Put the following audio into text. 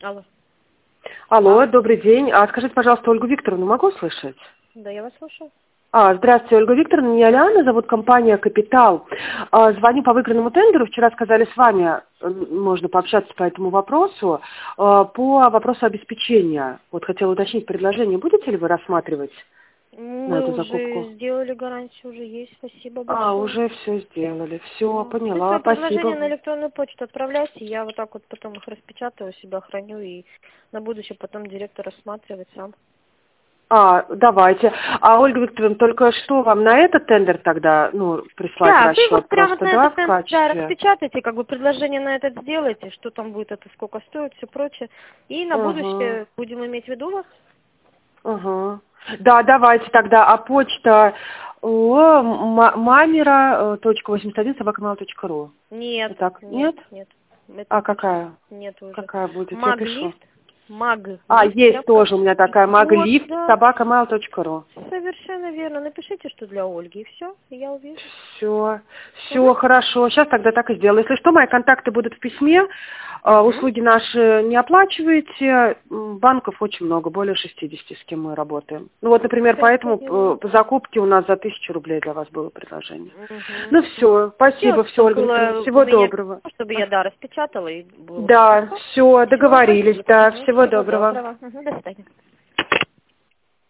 Алло. Алло, добрый день. Скажите, пожалуйста, Ольгу Викторовну могу слышать? Да, я вас слушаю. Здравствуйте, Ольга Викторовна, меня Лиана, зовут компания «Капитал». Звоню по выигранному тендеру. Вчера сказали, с вами можно пообщаться по этому вопросу. По вопросу обеспечения. Вот хотела уточнить предложение. Будете ли вы рассматривать на Мы эту уже закупку? сделали гарантию, уже есть. Спасибо большое. Уже все сделали. Все, Вы поняла. свои предложения Спасибо. на электронную почту отправляйте, я вот так вот потом их распечатаю, себя храню и на будущее потом директор рассматривает сам. Давайте. Ольга Викторовна, только что вам на этот тендер тогда, прислать Да, вы расчет вот прямо просто, на да, этот в тендер, да, качестве? распечатайте, как бы предложение на этот сделайте, что там будет это, сколько стоит, все прочее. И на Угу. будущее будем иметь в виду вас. Ага. Да, давайте тогда. Почта mamira.81@mail.ru. Нет, Так, нет, нет? нет. Это почта Какая? нет уже. Какая будет? Я пишу. Маглифт, маглифт, Есть прям как тоже у меня такая. вот, Maglift, да. собака.mail.ru. Совершенно верно. Напишите, что для Ольги, и все, я увижу. Все, Угу. хорошо. Сейчас тогда так и сделаю. Если что, мои контакты будут в письме. Угу. Услуги наши не оплачиваете. Банков очень много, более 60, с кем мы работаем. Вот, например, Я поэтому поняла. по закупке у нас за 1000 рублей для вас было предложение. Угу. Все, спасибо, Сделайте, все, чтобы Ольга Викторовна, было у всего меня, доброго. чтобы я, да, распечатала и было все Да, хорошо. все, Все, договорились, спасибо. да, Угу. всего Всего доброго. доброго. Угу. До свидания.